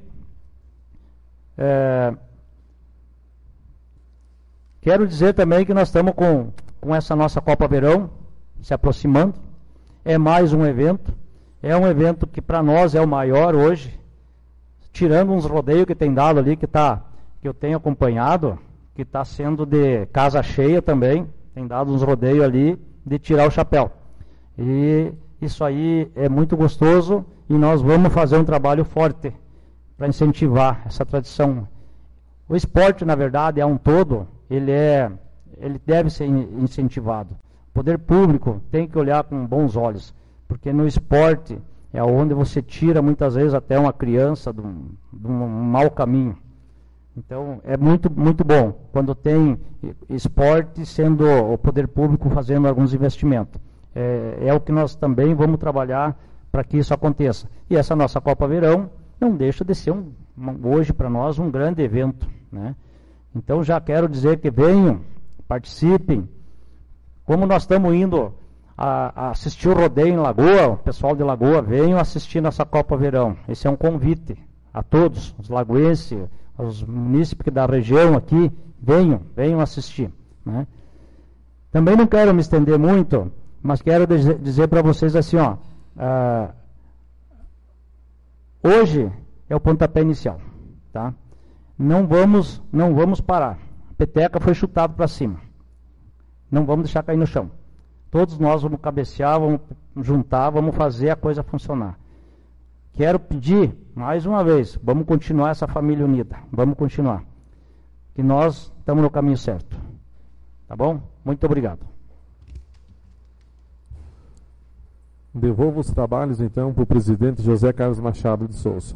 quero dizer também que nós estamos com essa nossa Copa Verão se aproximando. É mais um evento. É um evento que para nós é o maior hoje, tirando uns rodeios que tem dado ali, que eu tenho acompanhado, que está sendo de casa cheia também, tem dado uns rodeios ali de tirar o chapéu. E isso aí é muito gostoso e nós vamos fazer um trabalho forte para incentivar essa tradição. O esporte, na verdade, é um todo, ele deve ser incentivado. O poder público tem que olhar com bons olhos, porque no esporte é onde você tira muitas vezes até uma criança de um mau caminho. Então é muito, muito bom quando tem esporte sendo o poder público fazendo alguns investimentos. É o que nós também vamos trabalhar para que isso aconteça. E essa nossa Copa Verão não deixa de ser hoje para nós um grande evento, né? Então já quero dizer que venham, participem. Como nós estamos indo a assistir o rodeio em Lagoa, o pessoal de Lagoa, venham assistir nossa Copa Verão. Esse é um convite a todos, os lagoenses, os munícipes da região aqui, venham assistir, né? Também não quero me estender muito, mas quero dizer para vocês assim, ó, hoje é o pontapé inicial, tá? Não vamos parar. A peteca foi chutada para cima. Não vamos deixar cair no chão. Todos nós vamos cabecear, vamos juntar, vamos fazer a coisa funcionar. Quero pedir, mais uma vez, vamos continuar essa família unida. Vamos continuar. Que nós estamos no caminho certo. Tá bom? Muito obrigado. Devolvo os trabalhos, então, para o presidente José Carlos Machado de Souza.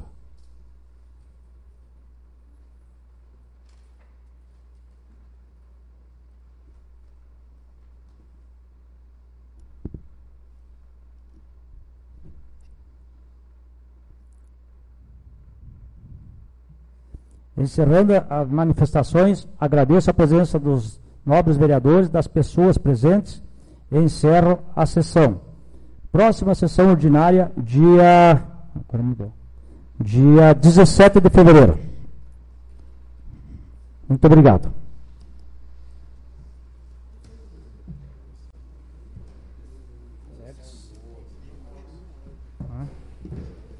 Encerrando as manifestações, agradeço a presença dos nobres vereadores, das pessoas presentes, e encerro a sessão. Próxima sessão ordinária, dia 17 de fevereiro. Muito obrigado.